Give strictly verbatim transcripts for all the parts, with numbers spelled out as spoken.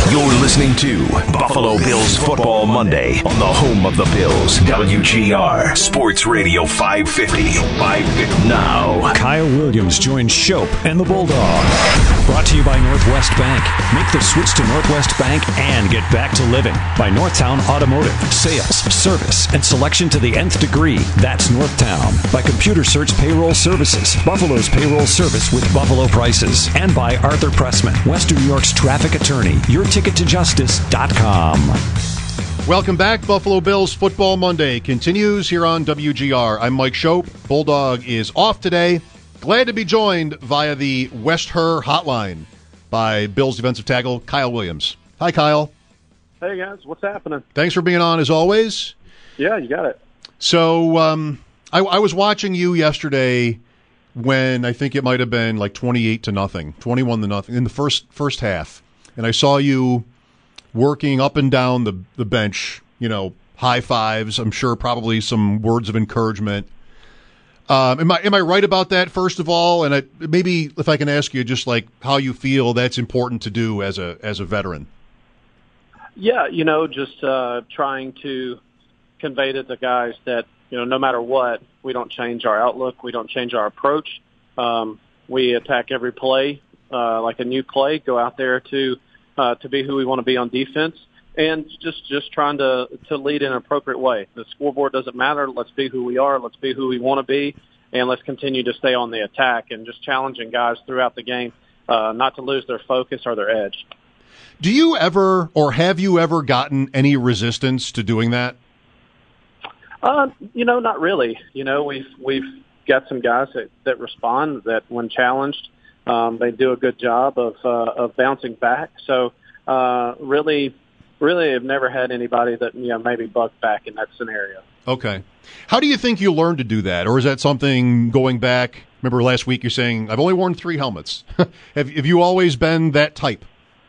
You're listening to Buffalo Bills Football Monday on the home of the Bills, W G R Sports Radio five fifty. five fifty now. Kyle Williams joins Shope and the Bulldog. Brought to you by Northwest Bank. Make the switch to Northwest Bank and get back to living. By Northtown Automotive. Sales, service, and selection to the nth degree. That's Northtown. By Computer Search Payroll Services. Buffalo's payroll service with Buffalo prices. And by Arthur Pressman, Western New York's traffic attorney. Your ticket to justice dot com. Welcome back. Buffalo Bills Football Monday continues here on W G R. I'm Mike Shope. Bulldog is off today. Glad to be joined via the West Her hotline by Bills defensive tackle Kyle Williams. Hi, Kyle. Hey, guys. What's happening? Thanks for being on, as always. Yeah, you got it. So um, I, I was watching you yesterday when I think it might have been like twenty-eight to nothing, twenty-one to nothing in the first first half. And I saw you working up and down the, the bench, you know, high fives, I'm sure probably some words of encouragement. Um, am I am I right about that, first of all? And I, maybe if I can ask you just like how you feel that's important to do as a as a veteran. Yeah, you know, just uh, trying to convey to the guys that, you know, no matter what, we don't change our outlook, we don't change our approach. Um, we attack every play uh, like a new play, go out there to uh, to be who we want to be on defense, and just just trying to to lead in an appropriate way. The scoreboard doesn't matter. Let's be who we are. Let's be who we want to be, and let's continue to stay on the attack and just challenging guys throughout the game uh, not to lose their focus or their edge. Do you ever, or have you ever gotten any resistance to doing that? Uh, you know, not really. You know, we've we've got some guys that, that respond, that when challenged, um, they do a good job of uh, of bouncing back. So uh, really. Really, I've never had anybody that, you know, maybe bucked back in that scenario. Okay. How do you think you learned to do that? Or is that something going back? Remember last week you're saying, I've only worn three helmets. have, have you always been that type?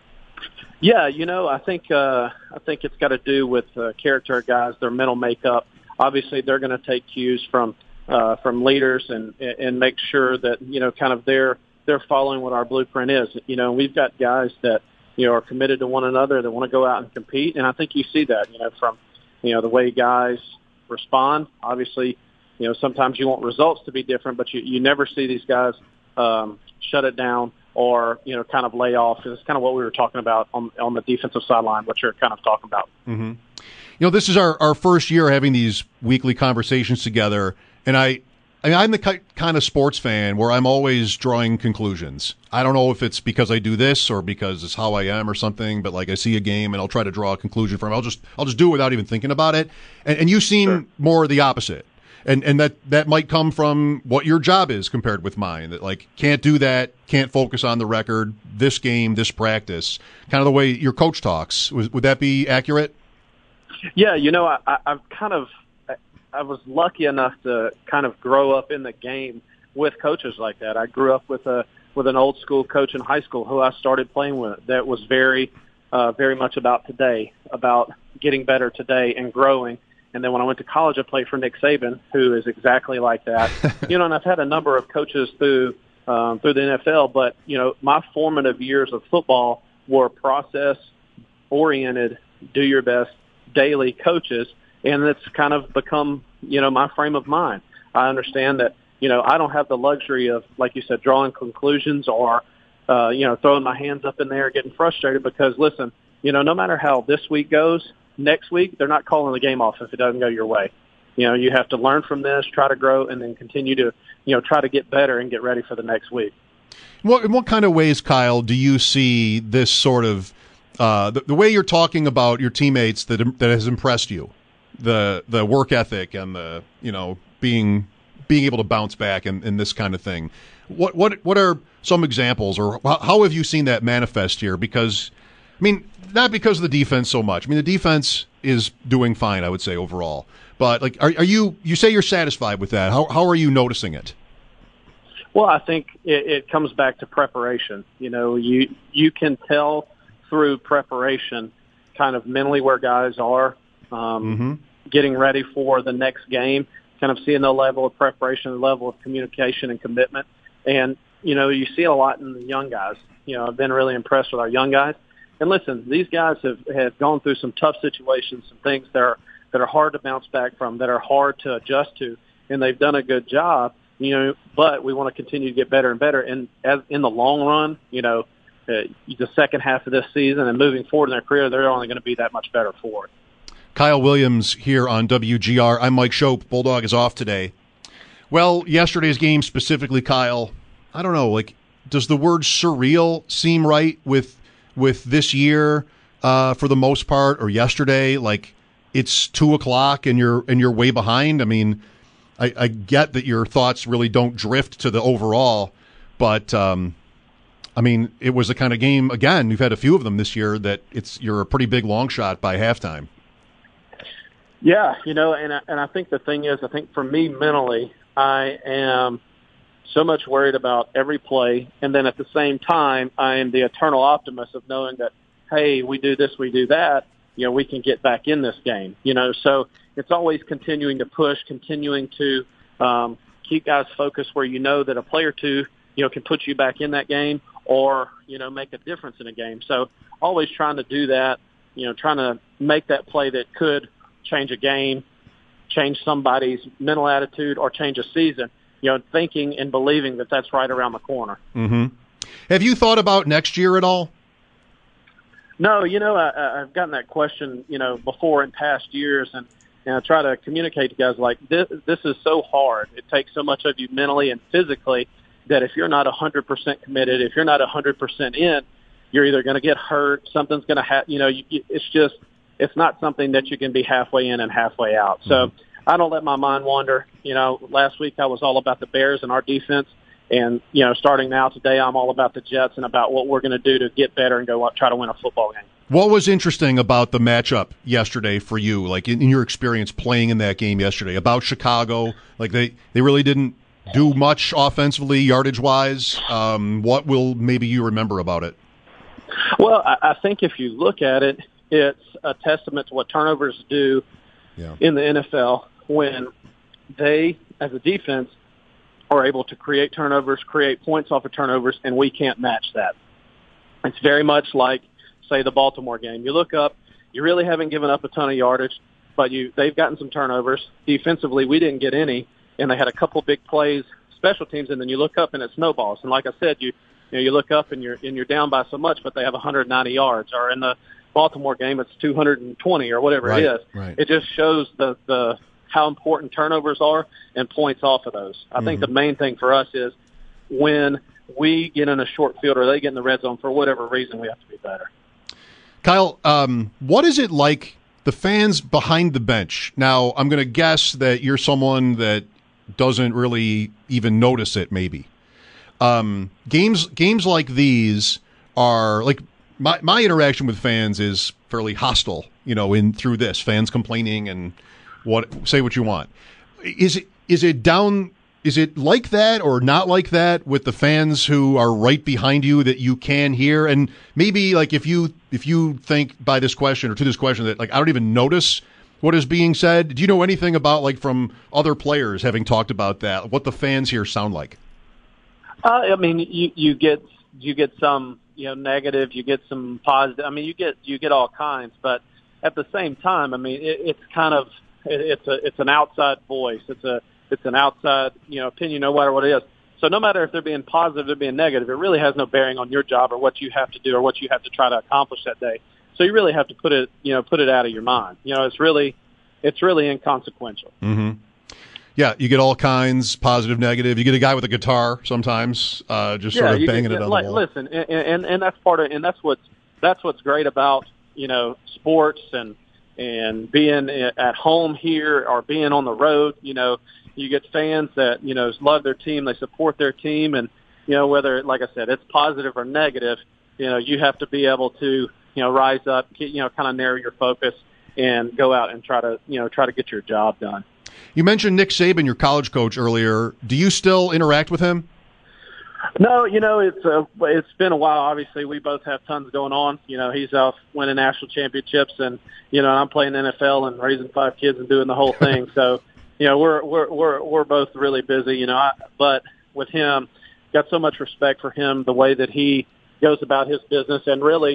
Yeah, you know, I think uh, I think it's got to do with uh, character guys, their mental makeup. Obviously, they're going to take cues from uh, from leaders and and make sure that, you know, kind of they're they're following what our blueprint is. You know, we've got guys that, you know, are committed to one another, that want to go out and compete. And I think you see that, you know, from, you know, the way guys respond. Obviously, you know, sometimes you want results to be different, but you, you never see these guys um, shut it down or, you know, kind of lay off. It's kind of what we were talking about on, on the defensive sideline, what you're kind of talking about. Mm-hmm. You know, this is our, our first year having these weekly conversations together. And I, I mean, I'm the kind of sports fan where I'm always drawing conclusions. I don't know if it's because I do this or because it's how I am or something, but like I see a game and I'll try to draw a conclusion from it. I'll just I'll just do it without even thinking about it. And, and you seem sure. more the opposite. And and that, that might come from what your job is compared with mine. That like can't do that, can't focus on the record, this game, this practice, kind of the way your coach talks. Would, would that be accurate? Yeah, you know, I, I, I've kind of I was lucky enough to kind of grow up in the game with coaches like that. I grew up with a with an old school coach in high school who I started playing with that was very, uh, very much about today, about getting better today and growing. And then when I went to college, I played for Nick Saban, who is exactly like that. You know, and I've had a number of coaches through um, through the N F L, but you know, my formative years of football were process oriented, do your best daily coaches. And it's kind of become, you know, my frame of mind. I understand that, you know, I don't have the luxury of, like you said, drawing conclusions or, uh, you know, throwing my hands up in there, getting frustrated because, listen, you know, no matter how this week goes, next week they're not calling the game off if it doesn't go your way. You know, you have to learn from this, try to grow, and then continue to, you know, try to get better and get ready for the next week. What, in what kind of ways, Kyle, do you see this sort of, uh, the, the way you're talking about your teammates that that has impressed you? the the work ethic and the, you know, being being able to bounce back and, and this kind of thing. What what what are some examples, or how have you seen that manifest here? Because, I mean, not because of the defense so much. I mean, the defense is doing fine, I would say, overall. But like, are, are you you say you're satisfied with that? How how are you noticing it? Well, I think it, it comes back to preparation. You know, you you can tell through preparation kind of mentally where guys are. Um, mm-hmm. Getting ready for the next game, kind of seeing the level of preparation, the level of communication and commitment. And, you know, you see a lot in the young guys. You know, I've been really impressed with our young guys. and listen, these guys have, have gone through some tough situations, some things that are that are hard to bounce back from, that are hard to adjust to, and they've done a good job. You know, but we want to continue to get better and better. And as in the long run, you know, uh, the second half of this season and moving forward in their career, they're only going to be that much better for it. Kyle Williams here on W G R. I'm Mike Shope. Bulldog is off today. Well, yesterday's game specifically, Kyle, I don't know, like, does the word surreal seem right with with this year uh, for the most part, or yesterday? Like, it's two o'clock and you're and you're way behind. I mean, I, I get that your thoughts really don't drift to the overall, but um, I mean, it was the kind of game. Again, you've had a few of them this year that it's you're a pretty big long shot by halftime. Yeah, you know, and I, and I think the thing is, I think for me mentally, I am so much worried about every play, and then at the same time, I am the eternal optimist of knowing that, hey, we do this, we do that, you know, we can get back in this game, you know, so it's always continuing to push, continuing to um, keep guys focused where you know that a play or two, you know, can put you back in that game or, you know, make a difference in a game. So always trying to do that, you know, trying to make that play that could change a game, change somebody's mental attitude, or change a season, you know, thinking and believing that that's right around the corner. Mm-hmm. Have you thought about next year at all? No, you know, I, I've gotten that question, you know, before in past years, and And I try to communicate to guys like this, this is so hard. It takes so much of you mentally and physically that if you're not one hundred percent committed, if you're not one hundred percent in, you're either going to get hurt, something's going to happen. You know, you, it's just, it's not something that you can be halfway in and halfway out. So mm-hmm. I don't let my mind wander. You know, last week I was all about the Bears and our defense. And, you know, starting now today, I'm all about the Jets and about what we're going to do to get better and go try to win a football game. What was interesting about the matchup yesterday for you, like in, in your experience playing in that game yesterday, about Chicago? Like they, they really didn't do much offensively, yardage-wise. Um, what will maybe you remember about it? Well, I, I think if you look at it, it's a testament to what turnovers do yeah. in the N F L when they, as a defense, are able to create turnovers, create points off of turnovers, and we can't match that. It's very much like, say, the Baltimore game. You look up, you really haven't given up a ton of yardage, but you they've gotten some turnovers. Defensively, we didn't get any, and they had a couple big plays, special teams, and then you look up and it snowballs. And like I said, you you know you look up and you're and you're down by so much, but they have one hundred ninety yards. Or in the Baltimore game, it's two hundred twenty or whatever right, it is. Right. It just shows the the how important turnovers are and points off of those. I mm-hmm. think the main thing for us is when we get in a short field or they get in the red zone for whatever reason, we have to be better. Kyle, um, what is it like, the fans behind the bench? Now, I'm going to guess that you're someone that doesn't really even notice it, maybe. Um, games games like these are, like, my, my interaction with fans is fairly hostile, you know, in through this, fans complaining and what say what you want. Is it is it down... Is it like that or not like that with the fans who are right behind you that you can hear? And maybe like if you if you think by this question or to this question that like I don't even notice what is being said, do you know anything about like from other players having talked about that, what the fans here sound like? Uh, I mean, you, you get you get some you know negative, you get some positive. I mean, you get you get all kinds, but at the same time, I mean, it, it's kind of it, it's a it's an outside voice. It's a It's an outside, you know, opinion, no matter what it is. So no matter if they're being positive or being negative, it really has no bearing on your job or what you have to do or what you have to try to accomplish that day. So you really have to put it, you know, put it out of your mind. You know, it's really, it's really inconsequential. Mm-hmm. Yeah, you get all kinds, positive, negative. You get a guy with a guitar sometimes, uh, just yeah, sort of banging get, it on like, the wall. Listen, and, and and that's part of, and that's what's that's what's great about you know sports and and being at home here or being on the road. You know. You get fans that, you know, love their team, they support their team, and, you know, whether, like I said, it's positive or negative, you know, you have to be able to, you know, rise up, get, you know, kind of narrow your focus and go out and try to, you know, try to get your job done. You mentioned Nick Saban, your college coach, earlier. Do you still interact with him? No, you know, it's uh, it's been a while. Obviously, we both have tons going on. You know, he's off winning national championships, and, you know, I'm playing N F L and raising five kids and doing the whole thing, so... You know, we're we're we're we're both really busy. You know, I, but with him, got so much respect for him, the way that he goes about his business, and really,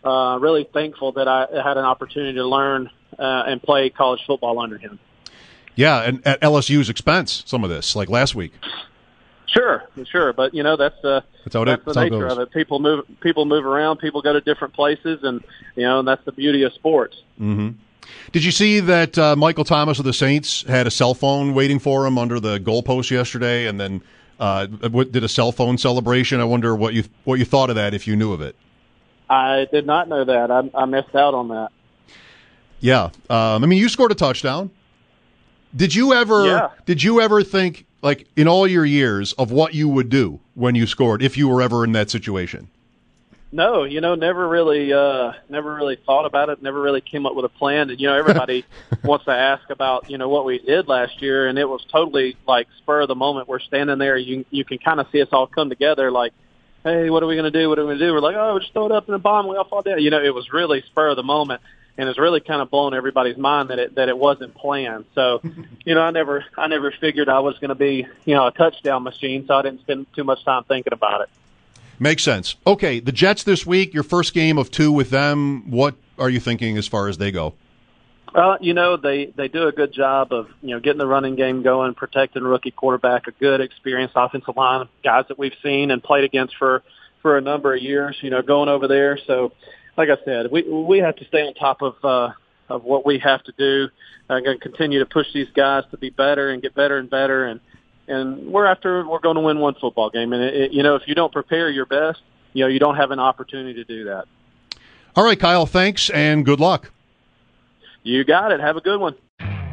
uh, really thankful that I had an opportunity to learn uh, and play college football under him. Yeah, and at L S U's expense, some of this, like last week. Sure, sure, but you know that's uh, that's, how it, that's the that's nature of it. People move, people move around, people go to different places, and you know and that's the beauty of sports. Mm-hmm. Did you see that uh, Michael Thomas of the Saints had a cell phone waiting for him under the goalpost yesterday, and then uh, did a cell phone celebration? I wonder what you what you thought of that, if you knew of it. I did not know that. I, I missed out on that. Yeah, um, I mean, you scored a touchdown. Did you ever? Yeah. Did you ever think, like, in all your years, of what you would do when you scored, if you were ever in that situation? No, you know, never really, uh, never really thought about it. Never really came up with a plan. And you know, everybody wants to ask about, you know, what we did last year, and it was totally like spur of the moment. We're standing there, you you can kind of see us all come together, like, hey, what are we going to do? What are we going to do? We're like, oh, just throw it up in a bomb. We all fall down. You know, it was really spur of the moment. And it's really kind of blown everybody's mind that it that it wasn't planned. So, you know, I never I never figured I was going to be, you know, a touchdown machine. So I didn't spend too much time thinking about it. Makes sense. Okay, the Jets this week. Your first game of two with them. What are you thinking as far as they go? Uh, you know, they they do a good job of you know getting the running game going, protecting rookie quarterback, a good experienced offensive line, guys that we've seen and played against for for a number of years. You know, going over there. So. Like I said, we we have to stay on top of uh, of what we have to do. I'm going to continue to push these guys to be better and get better and better, and and we're after we're going to win one football game. And it, it, you know, if you don't prepare your best, you know, you don't have an opportunity to do that. All right, Kyle. Thanks and good luck. You got it. Have a good one.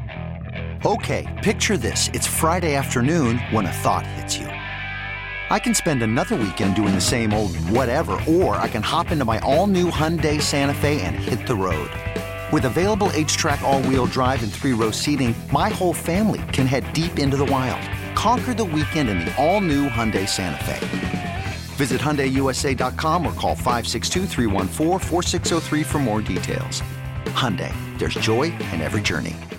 Okay, picture this: it's Friday afternoon when a thought hits you. I can spend another weekend doing the same old whatever, or I can hop into my all-new Hyundai Santa Fe and hit the road. With available H-Track all-wheel drive and three-row seating, my whole family can head deep into the wild. Conquer the weekend in the all-new Hyundai Santa Fe. Visit Hyundai U S A dot com or call five six two, three one four, four six zero three for more details. Hyundai, there's joy in every journey.